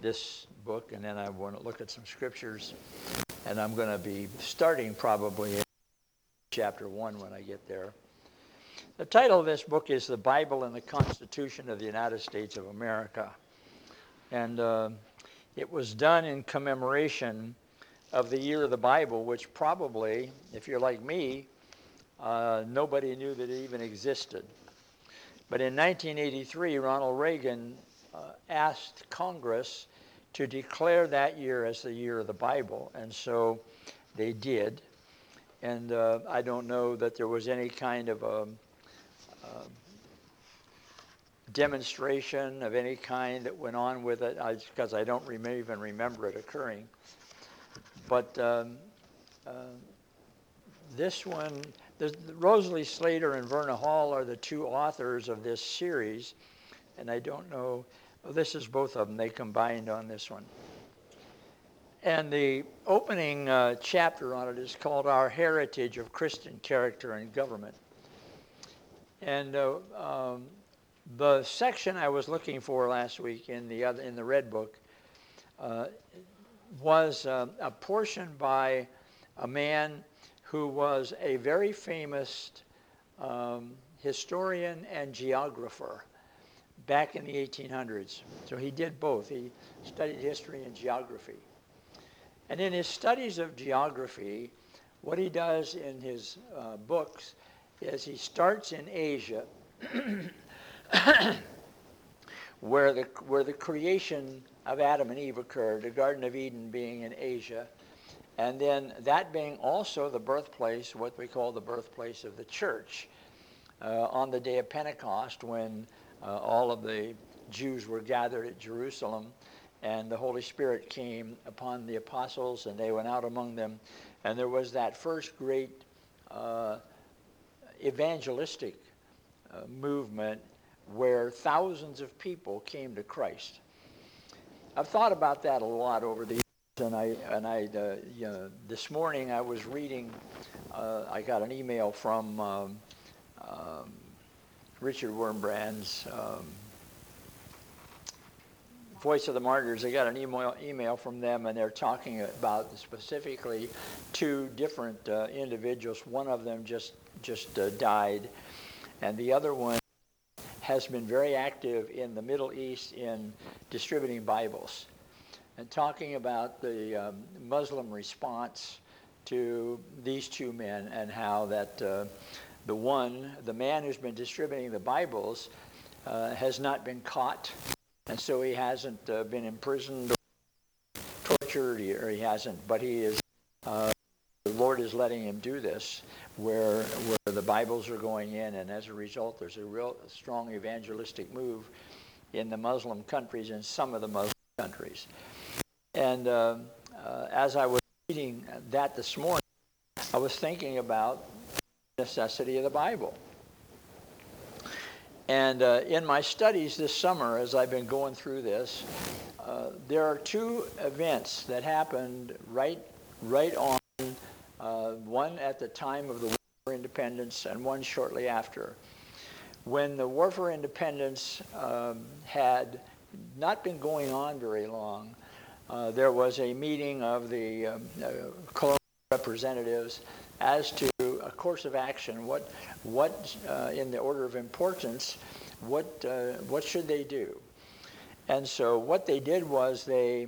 this book, and then I want to look at some scriptures. And I'm going to be starting probably in chapter 1 when I get there. The title of this book is The Bible and the Constitution of the United States of America. And it was done in commemoration of the year of the Bible, which probably, if you're like me, nobody knew that it even existed. But in 1983, Ronald Reagan asked Congress to declare that year as the year of the Bible, and so they did. And I don't know that there was any kind of a demonstration of any kind that went on with it, because I don't even remember it occurring. But this one, Rosalie Slater and Verna Hall are the two authors of this series, and I don't know, this is both of them, they combined on this one. And the opening chapter on it is called Our Heritage of Christian Character and Government. And the section I was looking for last week in the Red Book was a portion by a man who was a very famous historian and geographer back in the 1800s. So he did both. He studied history and geography. And in his studies of geography, what he does in his books is he starts in Asia, where the creation of Adam and Eve occurred, the Garden of Eden being in Asia, and then that being also the birthplace, what we call the birthplace of the church, on the day of Pentecost, when all of the Jews were gathered at Jerusalem, and the Holy Spirit came upon the apostles, and they went out among them, and there was that first great evangelistic movement where thousands of people came to Christ. I've thought about that a lot over the years, and this morning I was reading. I got an email from Richard Wurmbrand's Voice of the Martyrs. I got an email from them, and they're talking about specifically two different individuals. One of them just died, and the other one has been very active in the Middle East in distributing Bibles and talking about the Muslim response to these two men, and how that the man who's been distributing the Bibles has not been caught, and so he hasn't been imprisoned or tortured, or he hasn't, but he is, the Lord is letting him do this, where the Bibles are going in, and as a result there's a real strong evangelistic move in the Muslim countries, and some of the Muslim countries. And as I was reading that this morning, I was thinking about the necessity of the Bible. And in my studies this summer, as I've been going through this, there are two events that happened right on, one at the time of the War for Independence and one shortly after. When the War for Independence had not been going on very long, there was a meeting of the colonial representatives as to a course of action. What in the order of importance, what should they do? And so what they did was they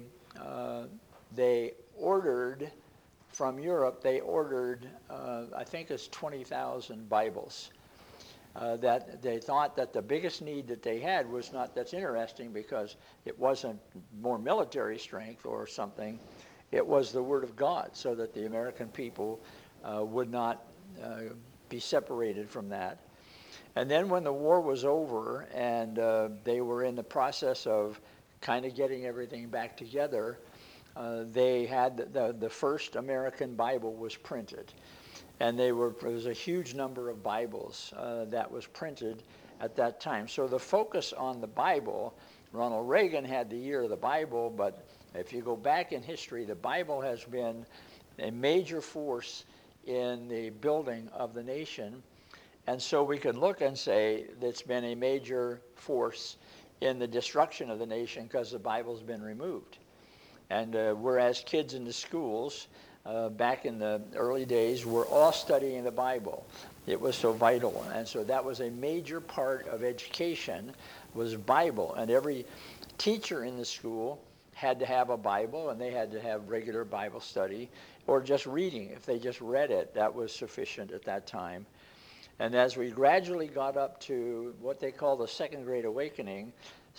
ordered from Europe. They ordered, I think it's 20,000 Bibles. That they thought that the biggest need that they had was not, that's interesting because it wasn't more military strength or something, it was the Word of God, so that the American people would not be separated from that. And then when the war was over and they were in the process of kind of getting everything back together, they had the first American Bible was printed. And there was a huge number of Bibles that was printed at that time. So the focus on the Bible, Ronald Reagan had the year of the Bible, but if you go back in history, the Bible has been a major force in the building of the nation. And so we can look and say that it's been a major force in the destruction of the nation because the Bible's been removed. And whereas kids in the schools back in the early days were all studying the Bible. It was so vital. And so that was a major part of education, was Bible. And every teacher in the school had to have a Bible, and they had to have regular Bible study, or just reading. If they just read it, that was sufficient at that time. And as we gradually got up to what they call the Second Great Awakening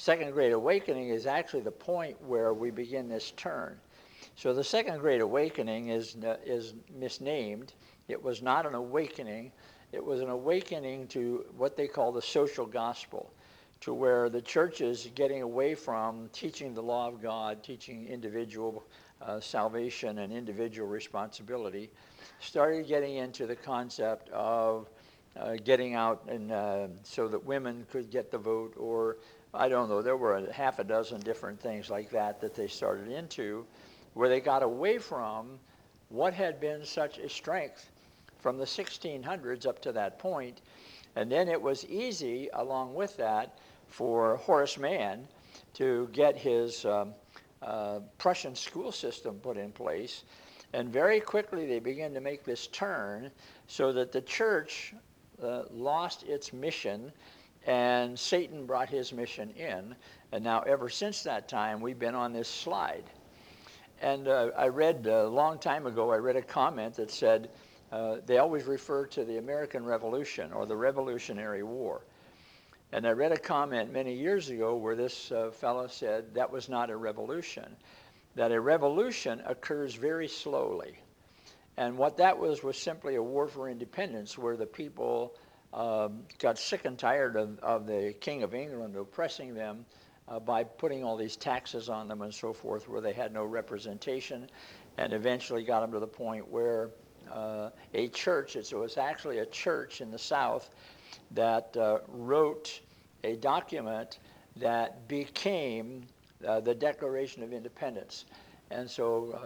is actually the point where we begin this turn. So the Second Great Awakening is misnamed. It was not an awakening. It was an awakening to what they call the social gospel, to where the church is getting away from teaching the law of God, teaching individual salvation and individual responsibility, started getting into the concept of getting out and so that women could get the vote, or I don't know, there were half a dozen different things like that they started into, where they got away from what had been such a strength from the 1600s up to that point. And then it was easy, along with that, for Horace Mann to get his Prussian school system put in place. And very quickly they began to make this turn so that the church lost its mission, and Satan brought his mission in. And now ever since that time, we've been on this slide. And I read a long time ago, I read a comment that said, they always refer to the American Revolution or the Revolutionary War. And I read a comment many years ago where this fellow said that was not a revolution, that a revolution occurs very slowly. And what that was simply a war for independence, where the people got sick and tired of the King of England oppressing them by putting all these taxes on them and so forth, where they had no representation, and eventually got them to the point where a church, it was actually a church in the South that wrote a document that became the Declaration of Independence. And so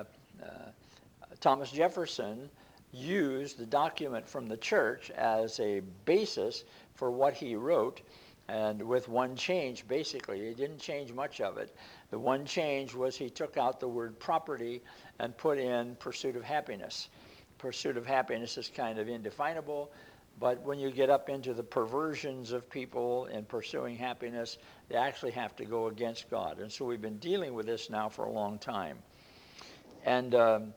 Thomas Jefferson used the document from the church as a basis for what he wrote, and with one change, basically. He didn't change much of it. The one change was he took out the word property and put in pursuit of happiness. Pursuit of happiness is kind of indefinable, but when you get up into the perversions of people in pursuing happiness, they actually have to go against God. And so we've been dealing with this now for a long time. And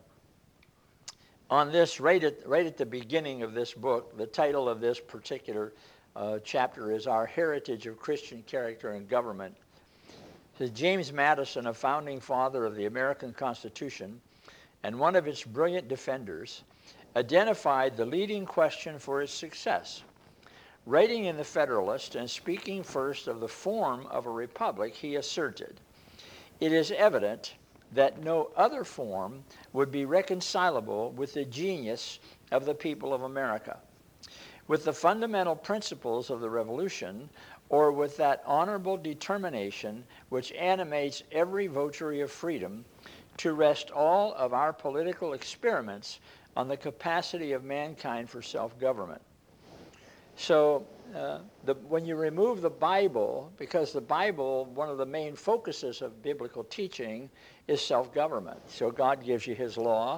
on this, right at the beginning of this book, the title of this particular chapter is Our Heritage of Christian Character and Government. It says, James Madison, a founding father of the American Constitution and one of its brilliant defenders, identified the leading question for its success. Writing in the Federalist and speaking first of the form of a republic, he asserted, "It is evident that no other form would be reconcilable with the genius of the people of America, with the fundamental principles of the Revolution, or with that honorable determination which animates every votary of freedom to rest all of our political experiments on the capacity of mankind for self-government." So when you remove the Bible, because the Bible, one of the main focuses of biblical teaching is self-government. So God gives you his law.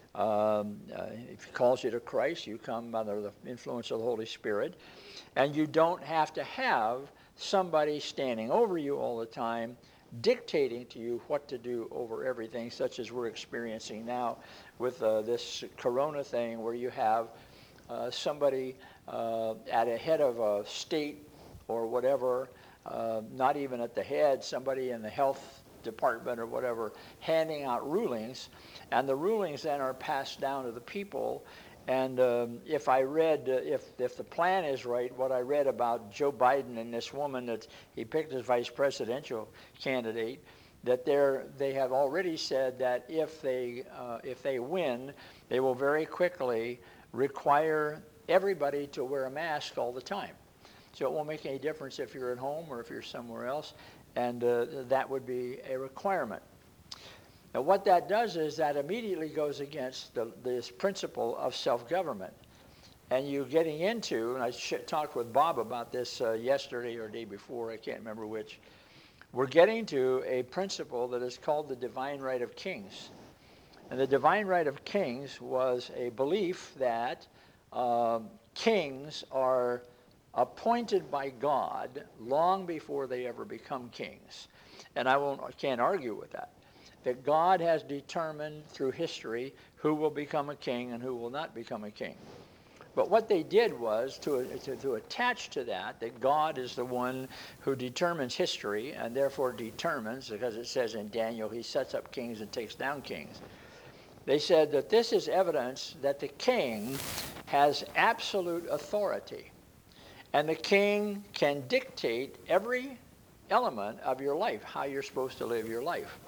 If he calls you to Christ, you come under the influence of the Holy Spirit. And you don't have to have somebody standing over you all the time, dictating to you what to do over everything, such as we're experiencing now with this corona thing, where you have somebody at a head of a state or whatever, not even at the head, somebody in the health department or whatever, handing out rulings, and the rulings then are passed down to the people. And if the plan is right, what I read about Joe Biden and this woman that he picked as vice presidential candidate, that they have already said that if they win, they will very quickly require everybody to wear a mask all the time. So it won't make any difference if you're at home or if you're somewhere else, and that would be a requirement. Now what that does is that immediately goes against this principle of self-government. and you're getting into, and I talked with Bob about this yesterday or day before, I can't remember which, we're getting to a principle that is called the divine right of kings. And the divine right of kings was a belief that kings are appointed by God long before they ever become kings. And I can't argue with that. That God has determined through history who will become a king and who will not become a king. But what they did was to attach to that God is the one who determines history and therefore determines, because it says in Daniel, he sets up kings and takes down kings. They said that this is evidence that the king has absolute authority. And the king can dictate every element of your life, how you're supposed to live your life.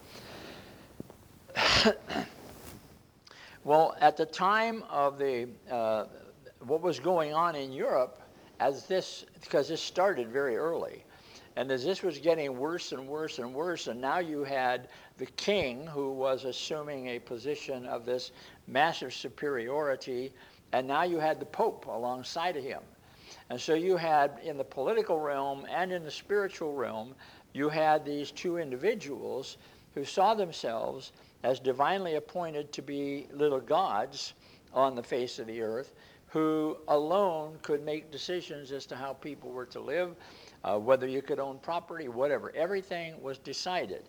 Well, at the time of the what was going on in Europe, because this started very early, and as this was getting worse and worse and worse, and now you had the king who was assuming a position of this massive superiority, and now you had the Pope alongside of him. And so you had, in the political realm and in the spiritual realm, you had these two individuals who saw themselves as divinely appointed to be little gods on the face of the earth, who alone could make decisions as to how people were to live, whether you could own property, whatever. Everything was decided.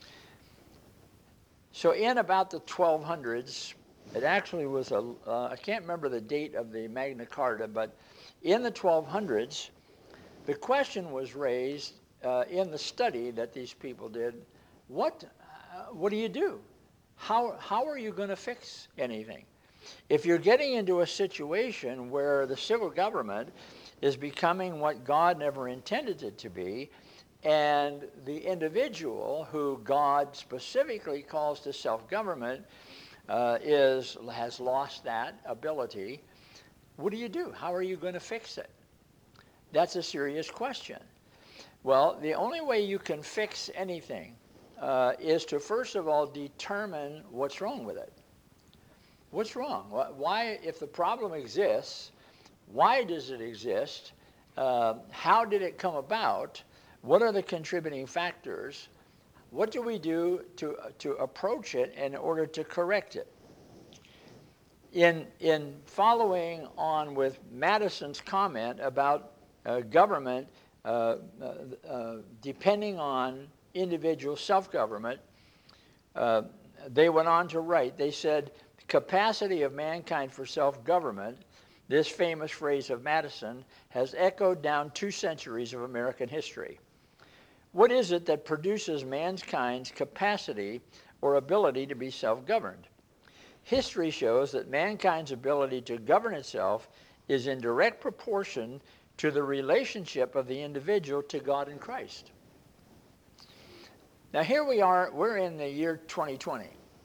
So in about the 1200s, it actually was I can't remember the date of the Magna Carta, but in the 1200s, the question was raised in the study that these people did, what do you do? How are you going to fix anything? If you're getting into a situation where the civil government is becoming what God never intended it to be, and the individual who God specifically calls to self-government has lost that ability, what do you do? How are you going to fix it? That's a serious question. Well, the only way you can fix anything is to, first of all, determine what's wrong with it. What's wrong? Why, if the problem exists, why does it exist? How did it come about? What are the contributing factors? What do we do to approach it in order to correct it? In following on with Madison's comment about government depending on individual self-government, they went on to write, they said, capacity of mankind for self-government, this famous phrase of Madison, has echoed down 2 centuries of American history. What is it that produces mankind's capacity or ability to be self-governed? History shows that mankind's ability to govern itself is in direct proportion to the relationship of the individual to God and Christ. Now here we are, we're in the year 2020.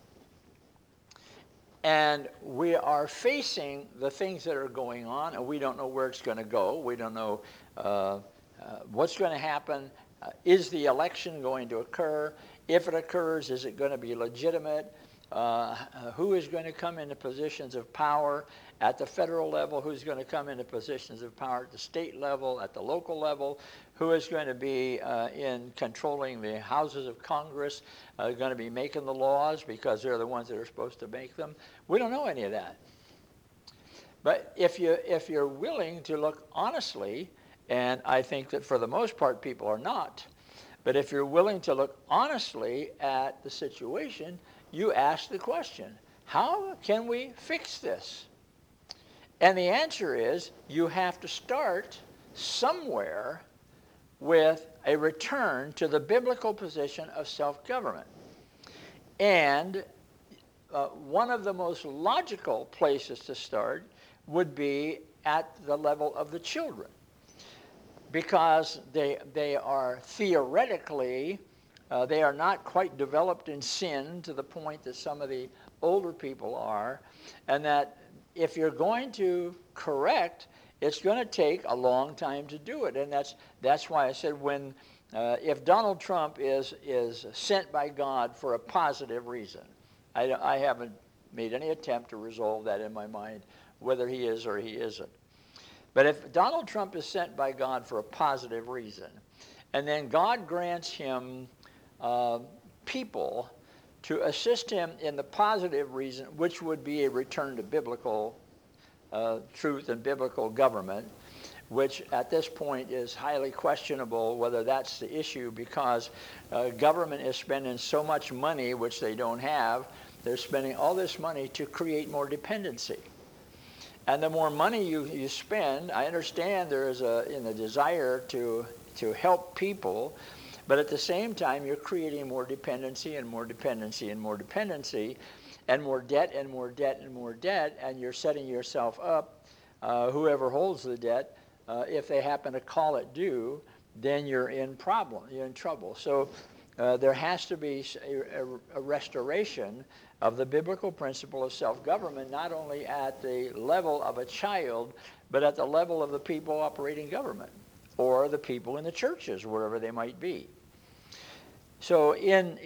And we are facing the things that are going on, and we don't know where it's going to go. We don't know what's going to happen. Is the election going to occur? If it occurs, is it going to be legitimate? Who is going to come into positions of power at the federal level? Who's going to come into positions of power at the state level, at the local level? Who is going to be in controlling the houses of Congress, going to be making the laws because they're the ones that are supposed to make them? We don't know any of that. But if you're willing to look honestly, and I think that for the most part people are not, but if you're willing to look honestly at the situation, you ask the question, how can we fix this? And the answer is, you have to start somewhere with a return to the biblical position of self-government. And one of the most logical places to start would be at the level of the children, because they are theoretically, they are not quite developed in sin to the point that some of the older people are, and that if you're going to correct, it's going to take a long time to do it. And that's why I said if Donald Trump is sent by God for a positive reason, I haven't made any attempt to resolve that in my mind whether he is or he isn't. But if Donald Trump is sent by God for a positive reason, and then God grants him people to assist him in the positive reason, which would be a return to biblical truth and biblical government, which at this point is highly questionable whether that's the issue, because government is spending so much money, which they don't have. They're spending all this money to create more dependency. And the more money you spend, I understand there is a desire to help people, but at the same time you're creating more dependency and more dependency and more dependency, and more debt and more debt and more debt, and you're setting yourself up, whoever holds the debt, if they happen to call it due, then you're in trouble. So there has to be a restoration of the biblical principle of self-government, not only at the level of a child, but at the level of the people operating government, or the people in the churches, wherever they might be. So in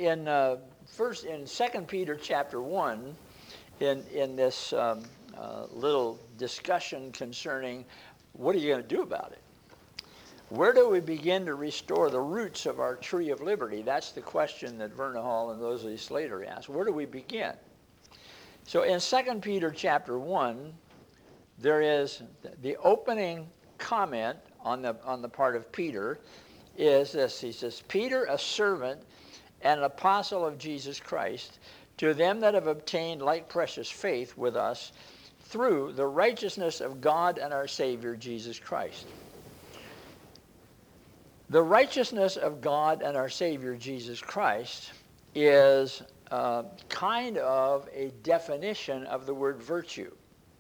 2 Peter chapter 1, in this little discussion concerning what are you going to do about it? Where do we begin to restore the roots of our tree of liberty? That's the question that Verna Hall and Leslie Slater asked. Where do we begin? So in 2 Peter chapter 1, there is the opening comment on the part of Peter is this. He says, Peter, a servant and an apostle of Jesus Christ, to them that have obtained like precious faith with us through the righteousness of God and our Savior, Jesus Christ. The righteousness of God and our Savior, Jesus Christ, is kind of a definition of the word virtue.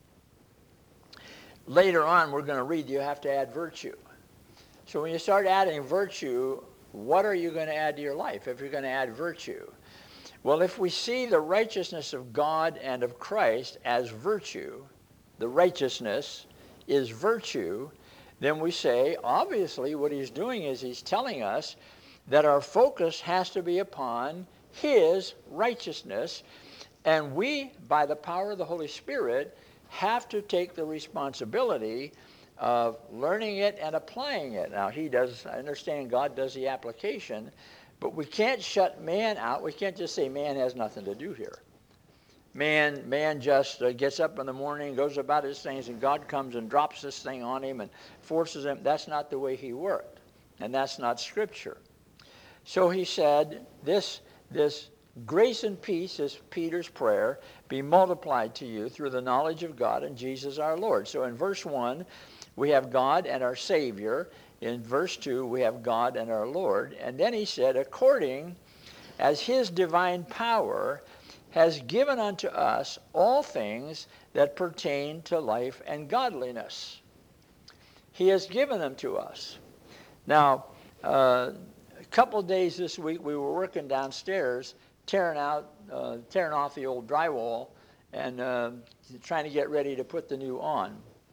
Later on, we're going to read you have to add virtue. So when you start adding virtue, what are you going to add to your life if you're going to add virtue? Well, if we see the righteousness of God and of Christ as virtue, the righteousness is virtue, then we say, obviously, what he's doing is he's telling us that our focus has to be upon his righteousness, and we, by the power of the Holy Spirit, have to take the responsibility of learning it and applying it. Now, he does, I understand God does the application, but we can't shut man out. We can't just say man has nothing to do here. Man just gets up in the morning, goes about his things, and God comes and drops this thing on him and forces him. That's not the way he worked, and that's not Scripture. So he said, this grace and peace is Peter's prayer, be multiplied to you through the knowledge of God and Jesus our Lord. So in verse 1, we have God and our Savior. In verse 2, we have God and our Lord. And then he said, according as his divine power has given unto us all things that pertain to life and godliness. He has given them to us. Now, a couple of days this week, we were working downstairs, tearing off the old drywall and trying to get ready to put the new on.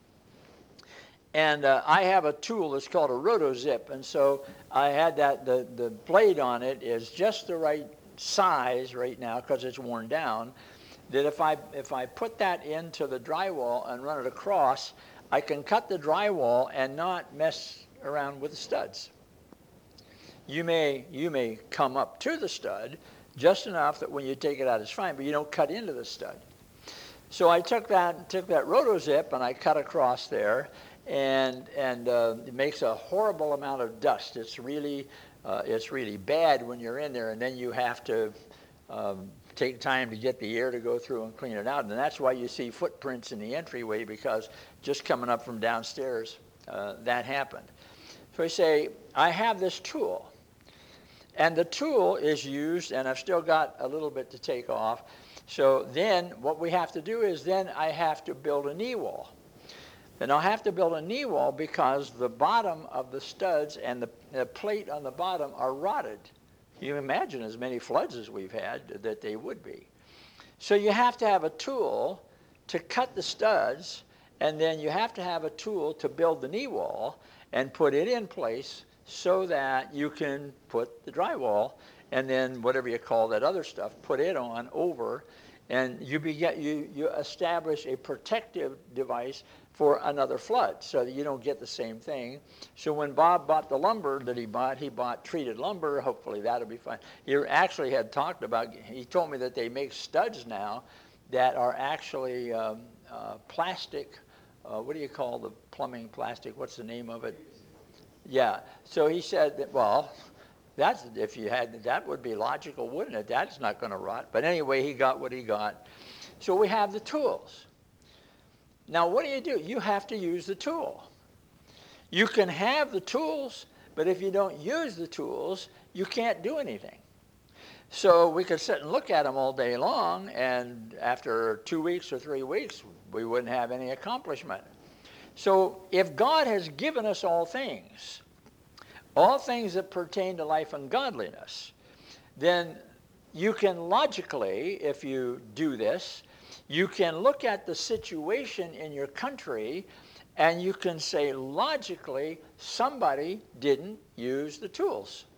And I have a tool that's called a RotoZip, and so I had the blade on it is just the right size right now because it's worn down, that if I put that into the drywall and run it across, I can cut the drywall and not mess around with the studs. You may come up to the stud just enough that when you take it out it's fine, but you don't cut into the stud. So I took that RotoZip and I cut across there, and it makes a horrible amount of dust. It's really bad when you're in there, and then you have to take time to get the air to go through and clean it out. And that's why you see footprints in the entryway, because just coming up from downstairs, that happened. So I say, I have this tool. And the tool is used, and I've still got a little bit to take off. So then what we have to do is then I have to build a knee wall. And I'll have to build a knee wall because the bottom of the studs and the plate on the bottom are rotted. You imagine as many floods as we've had that they would be. So you have to have a tool to cut the studs, and then you have to have a tool to build the knee wall and put it in place so that you can put the drywall and then whatever you call that other stuff, put it on over, And you establish a protective device for another flood so that you don't get the same thing. So when Bob bought the lumber that he bought treated lumber. Hopefully that'll be fine. He actually had talked about, he told me that they make studs now that are actually plastic. What do you call the plumbing plastic? What's the name of it? Yeah. So he said that, well, if you had, that would be logical, wouldn't it? That's not going to rot. But anyway, he got what he got. So we have the tools. Now, what do? You have to use the tool. You can have the tools, but if you don't use the tools, you can't do anything. So we could sit and look at them all day long, and after 2 weeks or 3 weeks, we wouldn't have any accomplishment. So if God has given us all things that pertain to life and godliness, then you can logically, if you do this, you can look at the situation in your country and you can say logically, somebody didn't use the tools.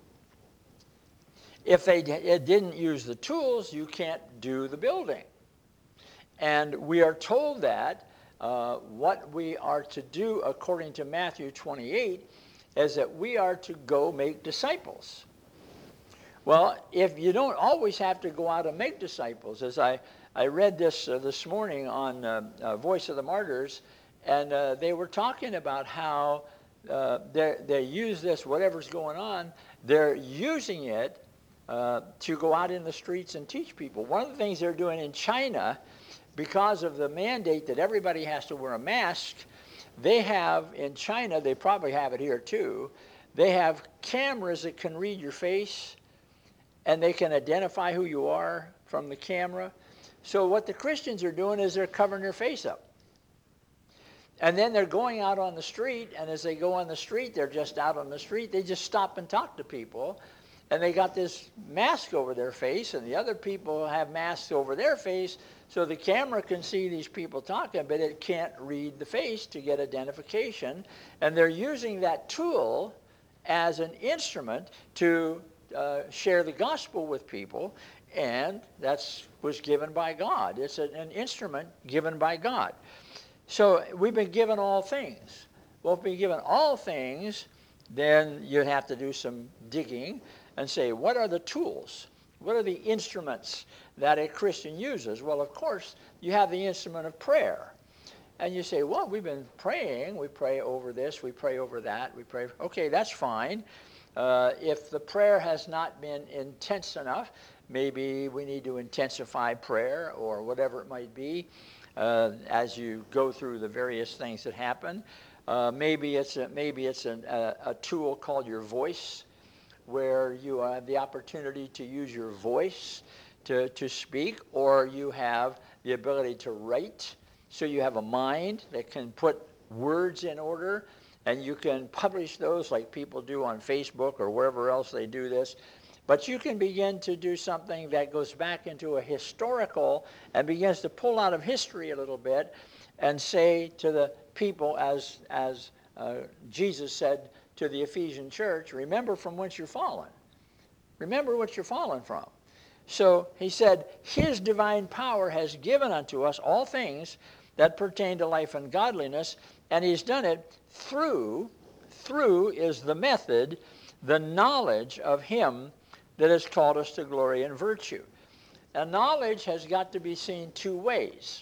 If they didn't use the tools, you can't do the building. And we are told that what we are to do according to Matthew 28 is that we are to go make disciples. Well, if you don't always have to go out and make disciples, as I read this morning on Voice of the Martyrs, and they were talking about how they use this, whatever's going on, they're using it to go out in the streets and teach people. One of the things they're doing in China, because of the mandate that everybody has to wear a mask, they have in China, they probably have it here too, they have cameras that can read your face and they can identify who you are from the camera. So what the Christians are doing is they're covering their face up. And then they're going out on the street, and as they go on the street, they're just out on the street, they just stop and talk to people. And they got this mask over their face, and the other people have masks over their face, so the camera can see these people talking, but it can't read the face to get identification. And they're using that tool as an instrument to share the gospel with people, and that was given by God. It's an instrument given by God. So we've been given all things. Well, if we've been given all things, then you have to do some digging and say, what are the tools? What are the instruments that a Christian uses? Well, of course, you have the instrument of prayer. And you say, well, we've been praying. We pray over this. We pray over that. We pray. Okay, that's fine. If the prayer has not been intense enough, maybe we need to intensify prayer or whatever it might be as you go through the various things that happen. Maybe it's a tool called your voice, where you have the opportunity to use your voice to speak, or you have the ability to write. So you have a mind that can put words in order, and you can publish those like people do on Facebook or wherever else they do this. But you can begin to do something that goes back into a historical and begins to pull out of history a little bit and say to the people, as Jesus said to the Ephesian church, remember from whence you're fallen. Remember what you're fallen from. So he said, his divine power has given unto us all things that pertain to life and godliness, and he's done it through is the method, the knowledge of him that has called us to glory and virtue. And knowledge has got to be seen two ways.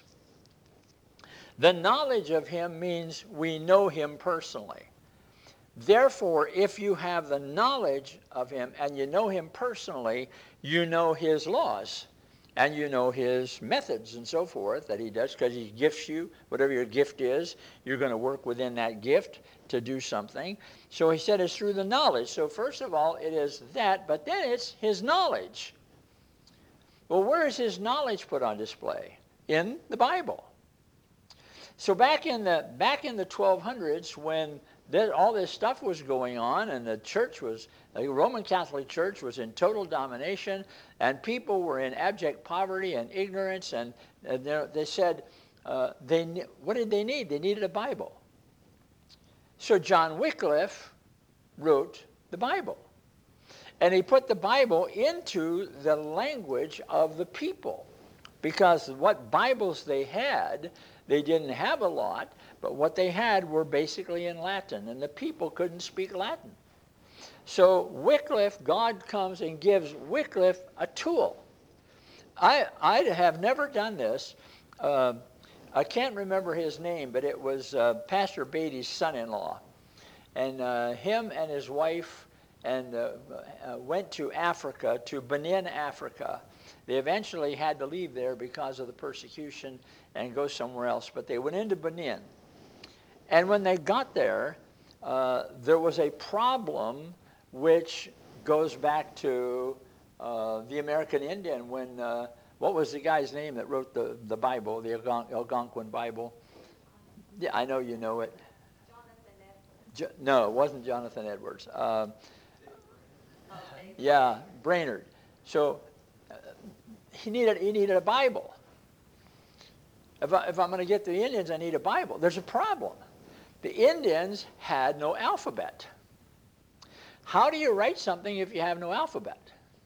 The knowledge of him means we know him personally. Therefore, if you have the knowledge of him and you know him personally, you know his laws and you know his methods and so forth that he does, because he gifts you, whatever your gift is, you're going to work within that gift to do something. So he said it's through the knowledge. So first of all, it is that, but then it's his knowledge. Well, where is his knowledge put on display? In the Bible. So back in the 1200s, when all this stuff was going on, and the Roman Catholic Church was in total domination, and people were in abject poverty and ignorance, and they said, what did they need? They needed a Bible. So John Wycliffe wrote the Bible. And he put the Bible into the language of the people. because what Bibles they had, they didn't have a lot, but what they had were basically in Latin, and the people couldn't speak Latin. So Wycliffe, God comes and gives Wycliffe a tool. I have never done this. I can't remember his name, but it was Pastor Beatty's son-in-law. And him and his wife went to Africa, to Benin, Africa. They eventually had to leave there because of the persecution and go somewhere else, but they went into Benin. And when they got there, there was a problem which goes back to the American Indian when, what was the guy's name that wrote the Bible, the Algonquin Bible? Yeah, I know you know it. No, it wasn't Jonathan Edwards. Yeah, Brainerd. So he needed a Bible. If I'm going to get to the Indians, I need a Bible. There's a problem. The Indians had no alphabet. How do you write something if you have no alphabet?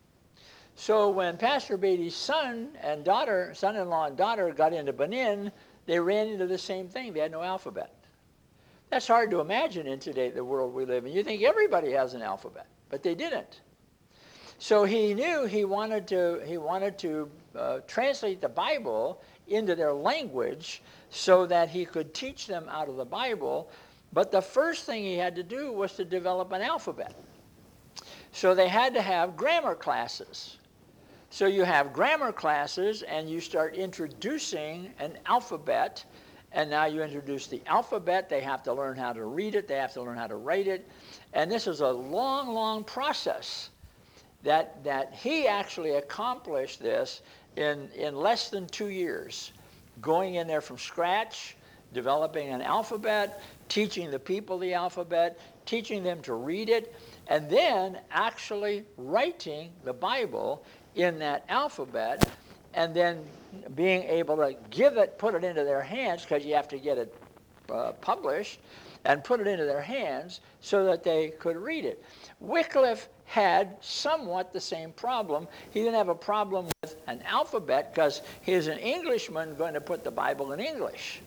So when Pastor Beatty's son-in-law and daughter got into Benin, they ran into the same thing. They had no alphabet. That's hard to imagine in today, the world we live in. You think everybody has an alphabet, but they didn't. So he knew he wanted to translate the Bible into their language so that he could teach them out of the Bible. But the first thing he had to do was to develop an alphabet. So they had to have grammar classes. So you have grammar classes and you start introducing an alphabet. And now you introduce the alphabet. They have to learn how to read it. They have to learn how to write it. And this is a long, long process that he actually accomplished this in less than 2 years, going in there from scratch, developing an alphabet, teaching the people the alphabet, teaching them to read it, and then actually writing the Bible in that alphabet, and then being able to put it into their hands, because you have to get it published, and put it into their hands so that they could read it. Wycliffe had somewhat the same problem. He didn't have a problem with an alphabet because he is an Englishman going to put the Bible in English.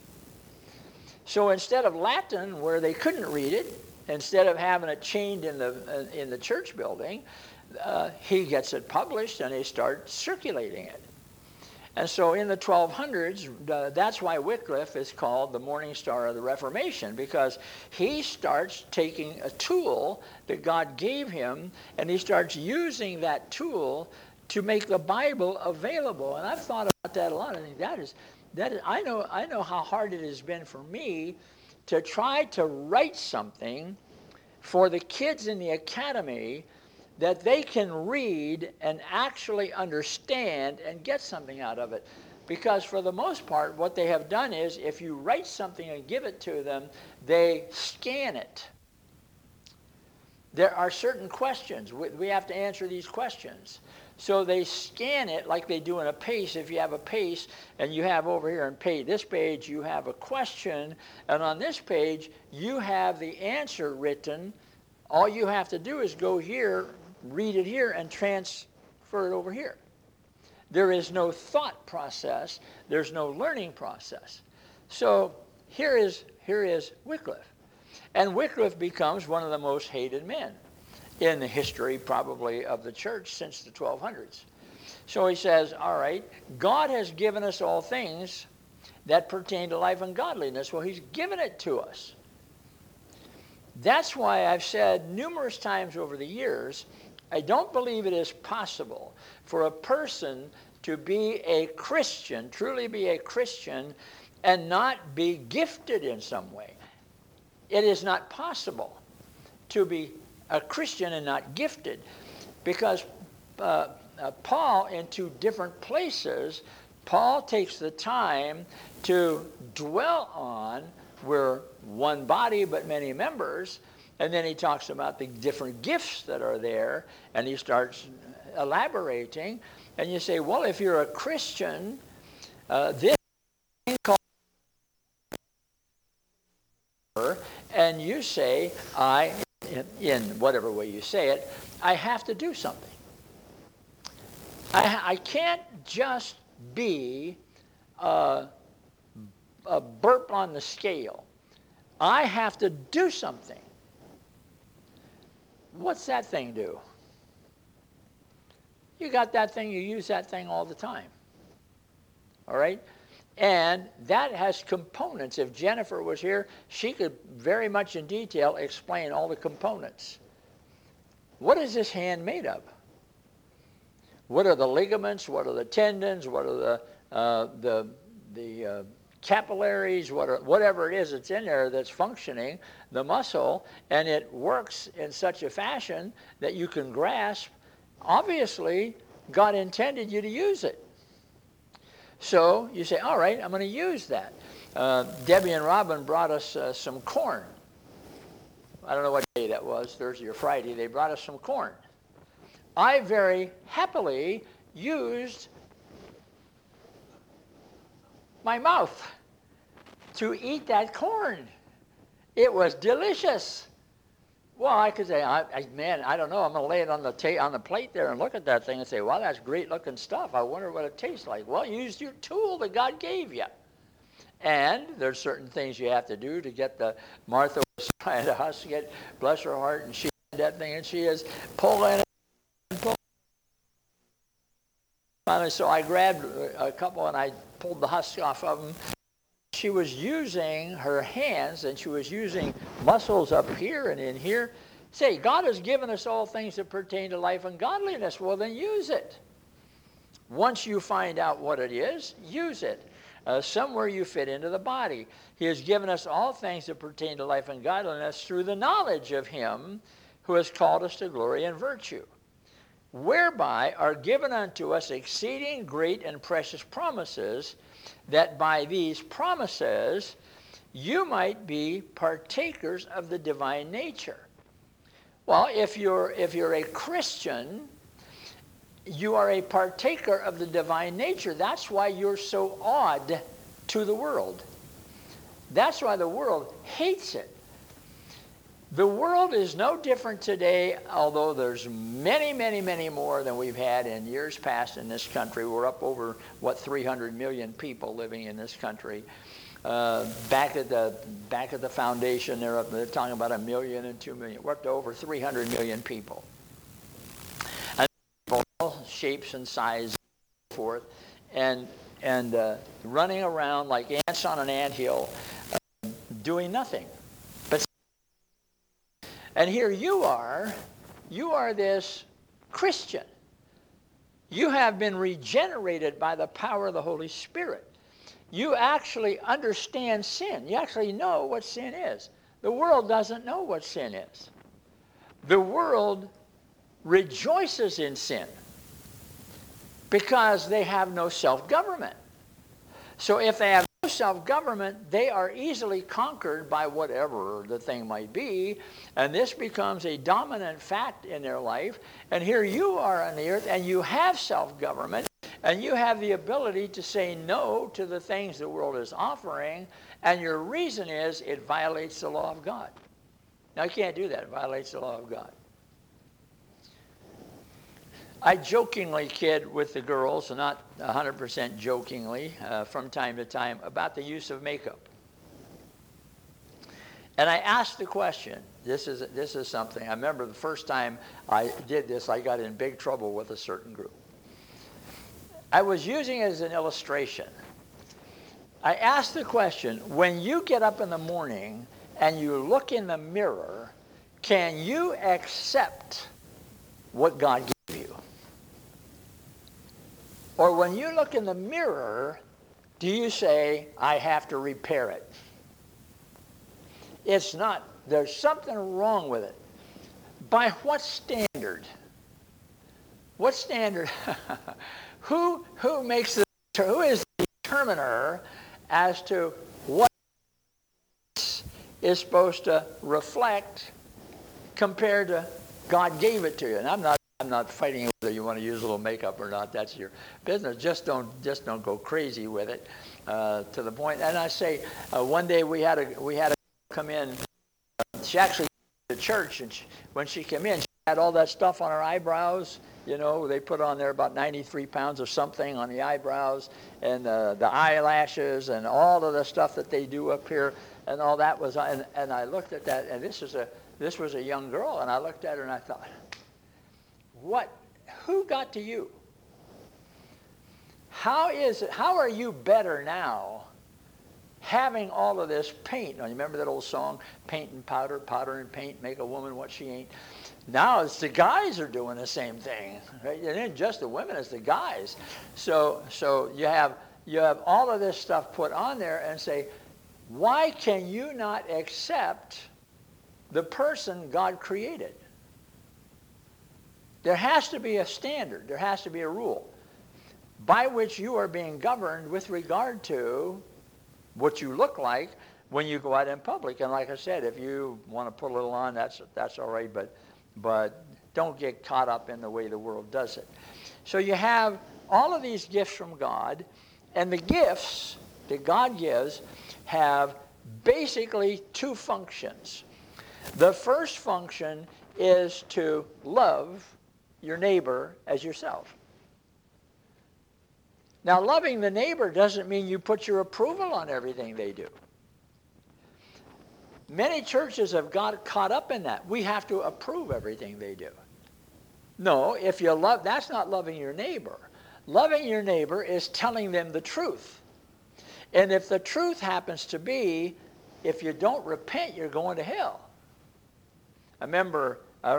So instead of Latin, where they couldn't read it, instead of having it chained in the church building, he gets it published and they start circulating it. And so in the 1200s, that's why Wycliffe is called the Morning Star of the Reformation, because he starts taking a tool that God gave him, and he starts using that tool to make the Bible available. And I've thought about that a lot. I think that is I know how hard it has been for me to try to write something for the kids in the academy that they can read and actually understand and get something out of it. Because for the most part, what they have done is, if you write something and give it to them, they scan it. There are certain questions. We have to answer these questions. So they scan it like they do in a PACE. If you have a PACE and you have over here on this page, you have a question, and on this page, you have the answer written. All you have to do is go here, read it here, and transfer it over here. There is no thought process. There's no learning process. So here is Wycliffe. And Wycliffe becomes one of the most hated men in the history, probably, of the church since the 1200s. So he says, all right, God has given us all things that pertain to life and godliness. Well, he's given it to us. That's why I've said numerous times over the years, I don't believe it is possible for a person to be a Christian, truly be a Christian, and not be gifted in some way. It is not possible to be a Christian and not gifted, because Paul, in 2 different places, Paul takes the time to dwell on we're one body but many members, and then he talks about the different gifts that are there, and he starts elaborating. And you say, well, if you're a Christian, this thing called, and you say, in whatever way you say it, I have to do something. I can't just be a burp on the scale. I have to do something. What's that thing do? You got that thing, you use that thing all the time. All right? And that has components. If Jennifer was here, she could very much in detail explain all the components. What is this hand made of? What are the ligaments? What are the tendons? What are the capillaries? Whatever it is that's in there that's functioning, the muscle, and it works in such a fashion that you can grasp. Obviously, God intended you to use it. So you say, all right, I'm going to use that. Debbie and Robin brought us some corn. I don't know what day that was, Thursday or Friday. They brought us some corn. I very happily used my mouth to eat that corn. It was delicious. Well, I could say, man, I don't know. I'm going to lay it on the plate there and look at that thing and say, wow, that's great looking stuff. I wonder what it tastes like. Well, you used your tool that God gave you. And there's certain things you have to do to get the Martha was trying to husk it, bless her heart, and she had that thing, and she is pulling it and pulling. Finally, so I grabbed a couple and I pulled the husk off of them. She was using her hands, and she was using muscles up here and in here. Say, God has given us all things that pertain to life and godliness. Well, then use it. Once you find out what it is, use it. Somewhere you fit into the body. He has given us all things that pertain to life and godliness through the knowledge of him who has called us to glory and virtue, whereby are given unto us exceeding great and precious promises, that by these promises you might be partakers of the divine nature. Well, if you're a Christian, you are a partaker of the divine nature. That's why you're so odd to the world. That's why the world hates it. The world is no different today, although there's many, many, many more than we've had in years past in this country. We're up over, 300 million people living in this country. Back at the foundation, they're talking about 1 million and 2 million. We're up to over 300 million people. All shapes and sizes and so forth, and running around like ants on an anthill, doing nothing. And here you are this Christian. You have been regenerated by the power of the Holy Spirit. You actually understand sin. You actually know what sin is. The world doesn't know what sin is. The world rejoices in sin because they have no self-government. So if they have no self-government, they are easily conquered by whatever the thing might be, and this becomes a dominant fact in their life. And here you are on the earth, and you have self-government, and you have the ability to say no to the things the world is offering, and your reason is it violates the law of God. Now, you can't do that. It violates the law of God. I jokingly kid with the girls, not 100% jokingly, from time to time, about the use of makeup. And I asked the question, this is something, I remember the first time I did this, I got in big trouble with a certain group. I was using it as an illustration. I asked the question, when you get up in the morning and you look in the mirror, can you accept what God gave you? Or when you look in the mirror, do you say, I have to repair it? It's not. There's something wrong with it. By what standard? What standard? Who makes the, who is the determiner as to what is supposed to reflect compared to God gave it to you? And I'm not fighting whether you want to use a little makeup or not. That's your business. Just don't go crazy with it to the point. And I say, one day we had a come in. She actually came to church, and when she came in, she had all that stuff on her eyebrows You know, they put on there about 93 pounds of something on the eyebrows and the eyelashes and all of the stuff that they do up here, and all that was. And I looked at that, and this was a young girl, and I looked at her and I thought, what? Who got to you? How are you better now having all of this paint? Now, you remember that old song, paint and powder, powder and paint, make a woman what she ain't? Now it's the guys are doing the same thing. Right? It ain't just the women, it's the guys. So you have all of this stuff put on there and say, why can you not accept the person God created? There has to be a standard. There has to be a rule by which you are being governed with regard to what you look like when you go out in public. And like I said, if you want to put a little on, that's all right, but don't get caught up in the way the world does it. So you have all of these gifts from God, and the gifts that God gives have basically two functions. The first function is to love your neighbor as yourself. Now, loving the neighbor doesn't mean you put your approval on everything they do. Many churches have got caught up in that. We have to approve everything they do. No, if you love, that's not loving your neighbor. Loving your neighbor is telling them the truth. And if the truth happens to be, if you don't repent, you're going to hell. I remember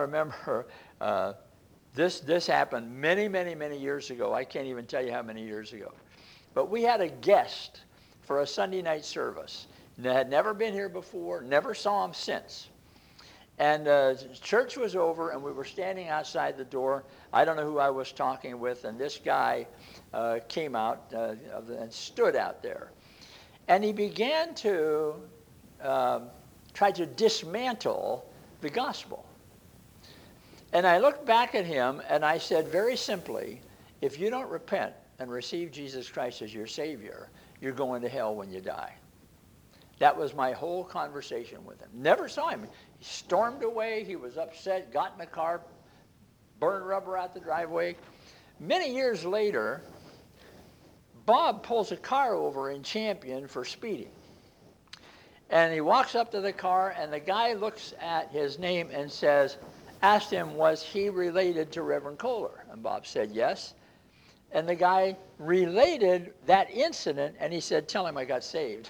this happened many years ago. I can't even tell you how many years ago. But we had a guest for a Sunday night service. They had never been here before, never saw him since. And church was over, and we were standing outside the door. I don't know who I was talking with, and this guy came out and stood out there. And he began to try to dismantle the gospel. And I looked back at him, and I said very simply, if you don't repent and receive Jesus Christ as your Savior, you're going to hell when you die. That was my whole conversation with him. Never saw him. He stormed away. He was upset, got in the car, burned rubber out the driveway. Many years later, Bob pulls a car over in Champion for speeding. And he walks up to the car, and the guy looks at his name and asked him, was he related to Reverend Kohler? And Bob said yes. And the guy related that incident, and he said, tell him I got saved.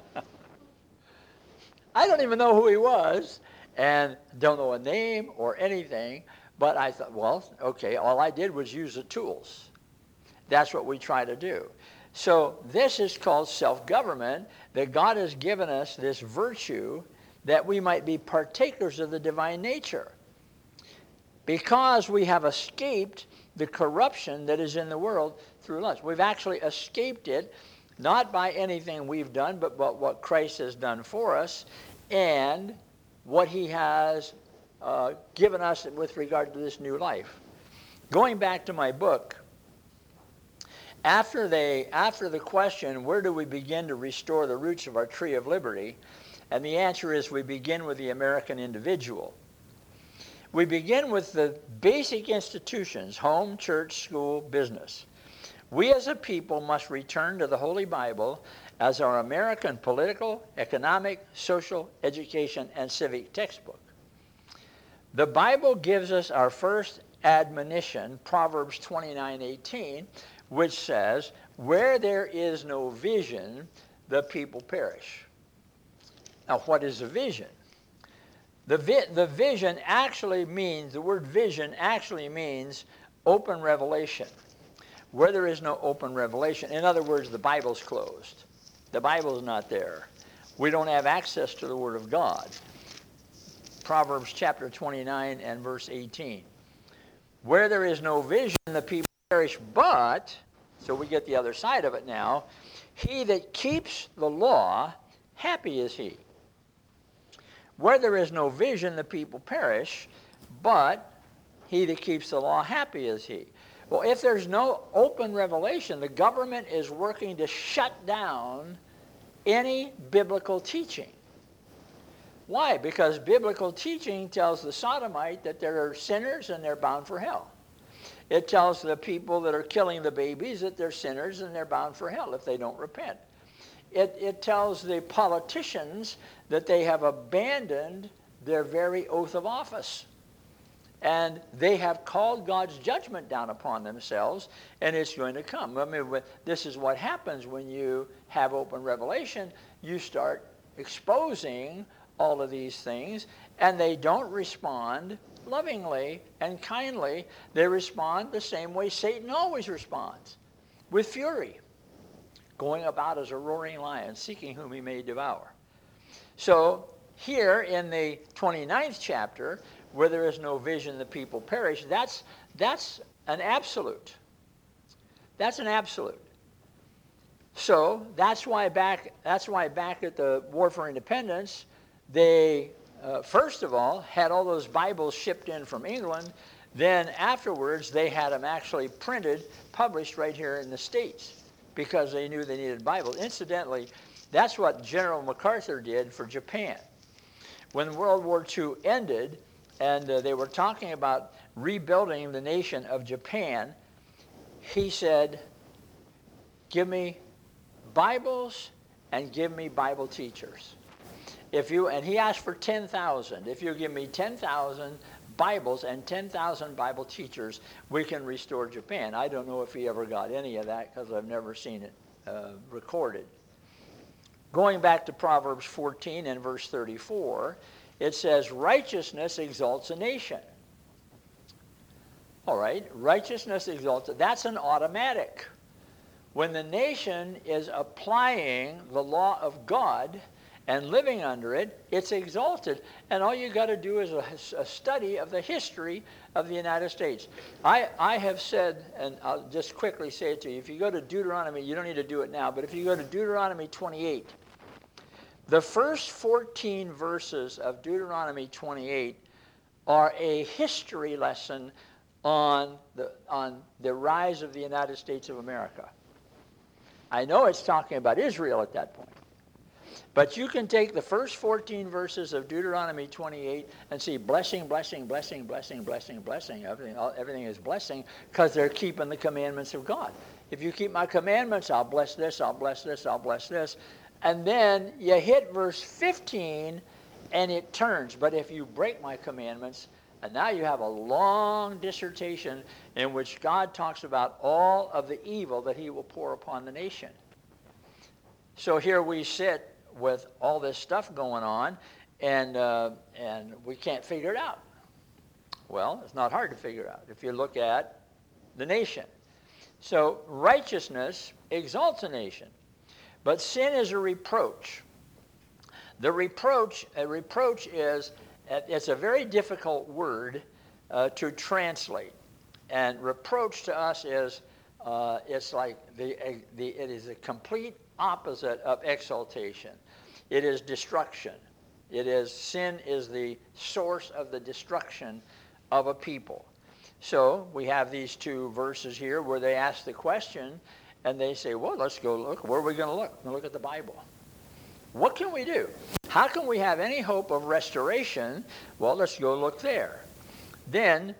I don't even know who he was, and don't know a name or anything, but I thought, well, okay, all I did was use the tools. That's what we try to do. So this is called self-government, that God has given us this virtue that we might be partakers of the divine nature. Because we have escaped the corruption that is in the world through lust. We've actually escaped it, not by anything we've done, but what Christ has done for us and what he has given us with regard to this new life. Going back to my book, after the question, where do we begin to restore the roots of our tree of liberty? And the answer is we begin with the American individual. We begin with the basic institutions, home, church, school, business. We as a people must return to the Holy Bible as our American political, economic, social, education, and civic textbook. The Bible gives us our first admonition, Proverbs 29:18, which says, where there is no vision, the people perish. Now, what is a vision? The vision actually means, the word vision actually means open revelation. Where there is no open revelation, in other words, the Bible's closed. The Bible's not there. We don't have access to the Word of God. Proverbs chapter 29 and verse 18. Where there is no vision, the people perish, but, so we get the other side of it now, he that keeps the law, happy is he. Where there is no vision, the people perish, but he that keeps the law, happy is he. Well, if there's no open revelation, the government is working to shut down any biblical teaching. Why? Because biblical teaching tells the sodomite that there are sinners and they're bound for hell. It tells the people that are killing the babies that they're sinners and they're bound for hell if they don't repent. It tells the politicians that they have abandoned their very oath of office. And they have called God's judgment down upon themselves, and it's going to come. I mean, this is what happens when you have open revelation. You start exposing all of these things, and they don't respond lovingly and kindly. They respond the same way Satan always responds, with fury, going about as a roaring lion, seeking whom he may devour. So here in the 29th chapter, where there is no vision, the people perish, that's an absolute. That's an absolute. So that's why back at the War for Independence, they first of all had all those Bibles shipped in from England. Then afterwards, they had them actually printed, published right here in the States, because they knew they needed Bibles. Incidentally, that's what General MacArthur did for Japan. When World War II ended, and they were talking about rebuilding the nation of Japan, he said, give me Bibles and give me Bible teachers. And he asked for 10,000. If you give me 10,000 Bibles and 10,000 Bible teachers, we can restore Japan. I don't know if he ever got any of that because I've never seen it recorded. Going back to Proverbs 14 and verse 34, it says, righteousness exalts a nation. All right, righteousness exalts. That's an automatic. When the nation is applying the law of God and living under it, it's exalted. And all you got to do is a study of the history of the United States. I have said, and I'll just quickly say it to you, if you go to Deuteronomy, you don't need to do it now, but if you go to Deuteronomy 28, the first 14 verses of Deuteronomy 28 are a history lesson on the rise of the United States of America. I know it's talking about Israel at that point. But you can take the first 14 verses of Deuteronomy 28 and see blessing, blessing, blessing, blessing, blessing, blessing. Everything is blessing because they're keeping the commandments of God. If you keep my commandments, I'll bless this, I'll bless this, I'll bless this. And then you hit verse 15 and it turns. But if you break my commandments, and now you have a long dissertation in which God talks about all of the evil that he will pour upon the nation. So here we sit with all this stuff going on, and we can't figure it out. Well, it's not hard to figure out if you look at the nation. So righteousness exalts a nation, but sin is a reproach. A reproach is, it's a very difficult word to translate, and reproach to us is it's like it is a complete opposite of exaltation. It is destruction. Sin is the source of the destruction of a people. So we have these two verses here where they ask the question, and they say, well, let's go look. Where are we going to look? We're going to look at the Bible. What can we do? How can we have any hope of restoration? Well, let's go look there. Then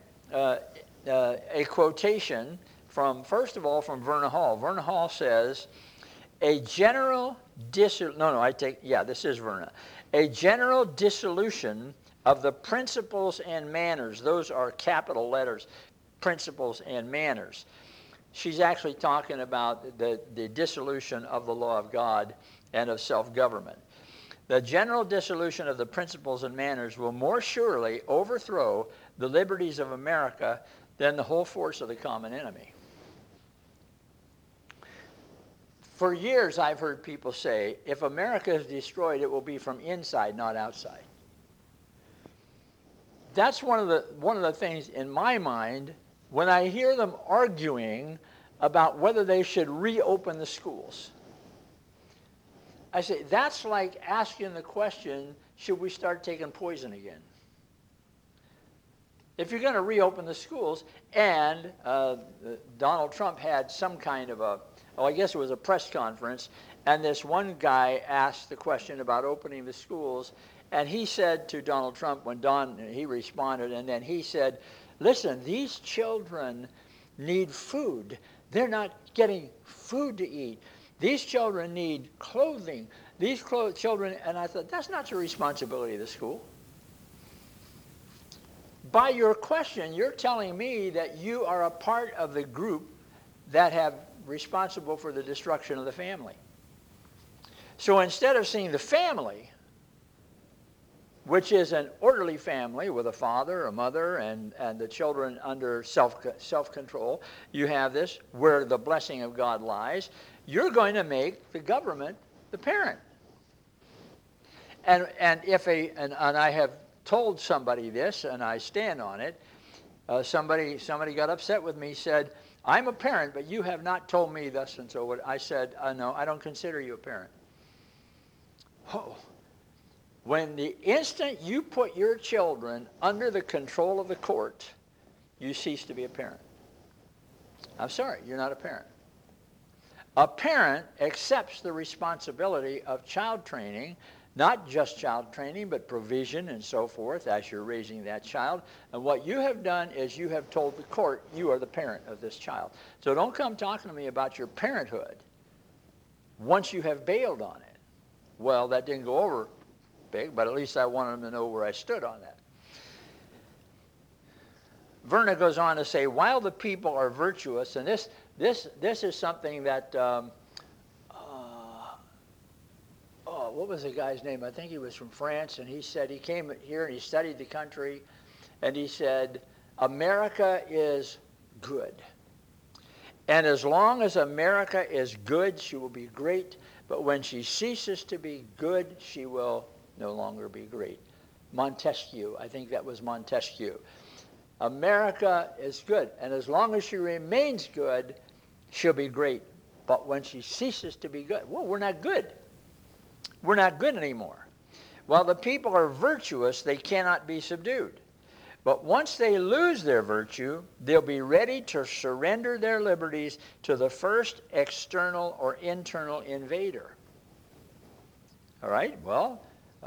a quotation from, first of all, from Verna Hall. Verna Hall says, a general this is Verna. A general dissolution of the principles and manners. Those are capital letters, principles and manners. She's actually talking about the dissolution of the law of God and of self-government. The general dissolution of the principles and manners will more surely overthrow the liberties of America than the whole force of the common enemy. For years, I've heard people say, if America is destroyed, it will be from inside, not outside. That's one of the things in my mind when I hear them arguing about whether they should reopen the schools. I say, that's like asking the question, should we start taking poison again? If you're going to reopen the schools, and Donald Trump had some kind of I guess it was a press conference, and this one guy asked the question about opening the schools, and he said to Donald Trump, he responded, and then he said, listen, these children need food. They're not getting food to eat. These children need clothing. These children, and I thought, that's not the responsibility of the school. By your question, you're telling me that you are a part of the group that have responsible for the destruction of the family. So instead of seeing the family, which is an orderly family with a father, a mother, and the children under self-control, you have this where the blessing of God lies. You're going to make the government the parent. And I have told somebody this, and I stand on it. Somebody got upset with me, said, I'm a parent, but you have not told me thus and so. What I said, no, I don't consider you a parent. Oh. When the instant you put your children under the control of the court, you cease to be a parent. I'm sorry, you're not a parent. A parent accepts the responsibility of child training, not just child training, but provision and so forth as you're raising that child. And what you have done is you have told the court you are the parent of this child. So don't come talking to me about your parenthood once you have bailed on it. Well, that didn't go over big, but at least I wanted them to know where I stood on that. Verna goes on to say, while the people are virtuous, and this is something that, what was the guy's name? I think he was from France, and he said he came here and he studied the country, and he said, America is good. And as long as America is good, she will be great, but when she ceases to be good, she will no longer be great. Montesquieu, I think that was Montesquieu. America is good, and as long as she remains good, she'll be great. But when she ceases to be good, well, we're not good. We're not good anymore. While the people are virtuous, they cannot be subdued. But once they lose their virtue, they'll be ready to surrender their liberties to the first external or internal invader. All right, well,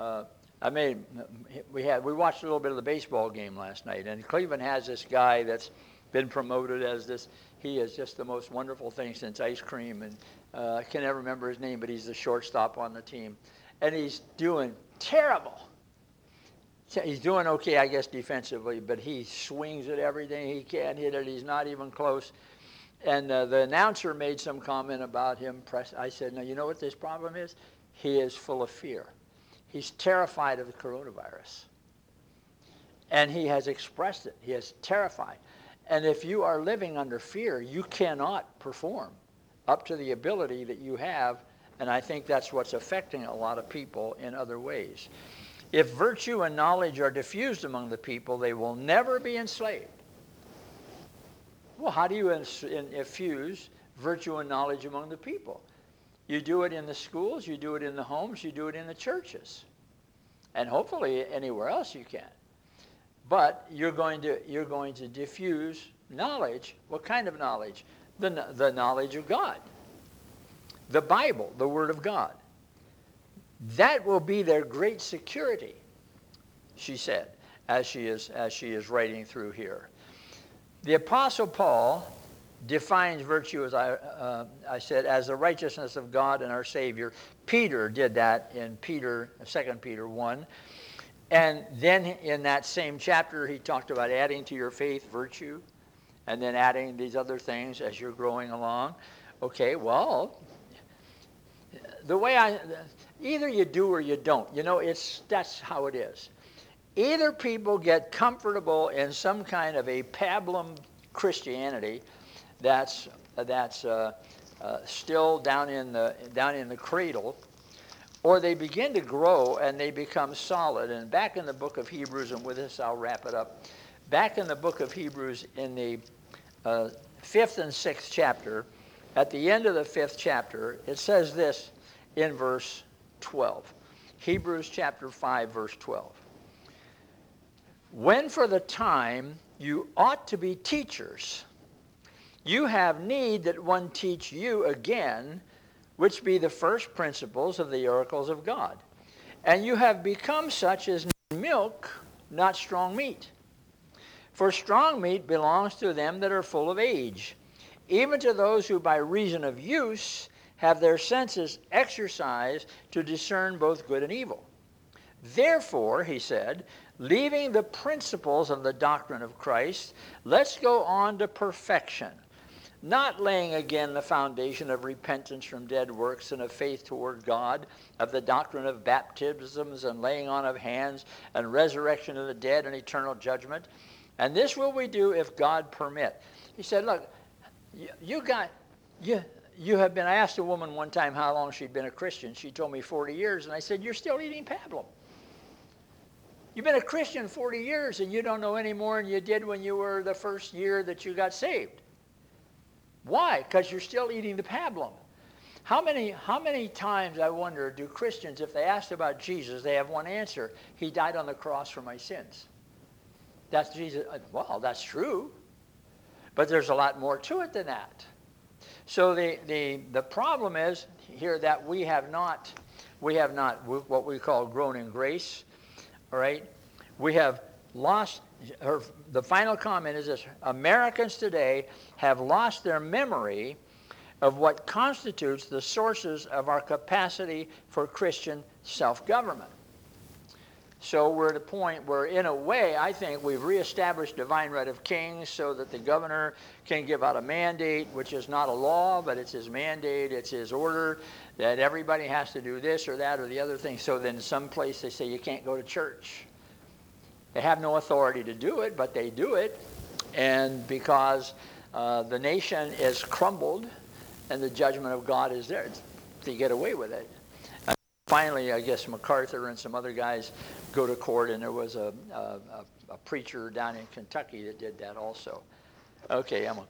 we watched a little bit of the baseball game last night, and Cleveland has this guy that's been promoted as this. He is just the most wonderful thing since ice cream, and I can never remember his name, but he's the shortstop on the team, and he's doing terrible. He's doing okay, I guess, defensively, but he swings at everything. He can't hit it. He's not even close. And the announcer made some comment about him. I said, no, you know what this problem is? He is full of fear. He's terrified of the coronavirus. And he has expressed it. He is terrified. And if you are living under fear, you cannot perform up to the ability that you have. And I think that's what's affecting a lot of people in other ways. If virtue and knowledge are diffused among the people, they will never be enslaved. Well, how do you infuse virtue and knowledge among the people? You do it in the schools, you do it in the homes, you do it in the churches. And hopefully anywhere else you can. But you're going to diffuse knowledge. What kind of knowledge? The knowledge of God. The Bible, the Word of God. That will be their great security, she said, as she is writing through here. The Apostle Paul defines virtue, as I said, as the righteousness of God and our Savior. Peter did that in 2 Peter 1. And then in that same chapter, he talked about adding to your faith virtue, and then adding these other things as you're growing along. Okay, well, the way either you do or you don't. You know, that's how it is. Either people get comfortable in some kind of a pablum Christianity that's still down in the cradle, or they begin to grow and they become solid. And back in the book of Hebrews, and with this I'll wrap it up. Back in the book of Hebrews, in the 5th and 6th chapter, at the end of the 5th chapter, it says this in verse 12. Hebrews chapter 5, verse 12. When for the time you ought to be teachers, you have need that one teach you again, which be the first principles of the oracles of God. And you have become such as milk, not strong meat. For strong meat belongs to them that are full of age, even to those who by reason of use have their senses exercised to discern both good and evil. Therefore, he said, leaving the principles of the doctrine of Christ, let's go on to perfection, not laying again the foundation of repentance from dead works and of faith toward God, of the doctrine of baptisms and laying on of hands and resurrection of the dead and eternal judgment. And this will we do if God permit. He said, look, you have been, I asked a woman one time how long she'd been a Christian. She told me 40 years, and I said, you're still eating pablum. You've been a Christian 40 years, and you don't know any more than you did when you were the first year that you got saved. Why? Because you're still eating the pablum. How many times, I wonder, do Christians, if they asked about Jesus, they have one answer: he died on the cross for my sins. That's Jesus. Well, that's true, but there's a lot more to it than that. So the problem is here that we have not what we call grown in grace. All right, we have lost. The final comment is this: Americans today have lost their memory of what constitutes the sources of our capacity for Christian self-government. So we're at a point where, in a way, I think we've reestablished divine right of kings so that the governor can give out a mandate, which is not a law, but it's his mandate, it's his order, that everybody has to do this or that or the other thing. So then in some place they say you can't go to church. They have no authority to do it, but they do it. And because the nation is crumbled and the judgment of God is there, they get away with it. Finally, I guess MacArthur and some other guys go to court, and there was a preacher down in Kentucky that did that also. Okay, I'm going to